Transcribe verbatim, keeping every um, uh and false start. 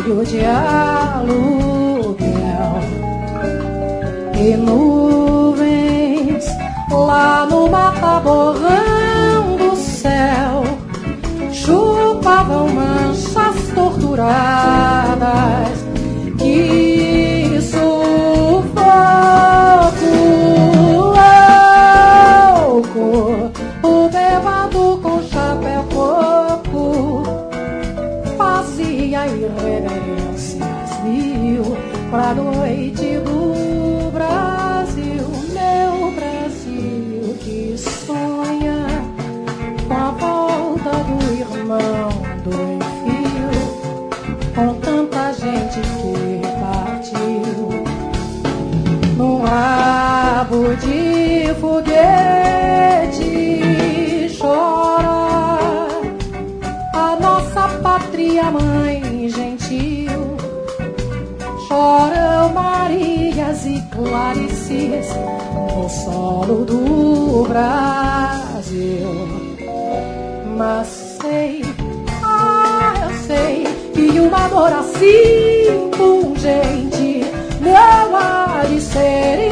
filho de aluguel. E nuvens lá no mata-borrão do céu chupavam manchas torturadas. Que sufoco louco, o bêbado com chapéu coco fazia irreverências mil pra noite do Brasil. Meu Brasil que sonha com a volta do irmão do enfio, com tanta gente que partiu num rabo de foguete. Chora a nossa pátria mãe gentil, choram Marias e Clarices no solo do Brasil. Mas sei, ah, eu sei que uma dor assim pungente não há de ser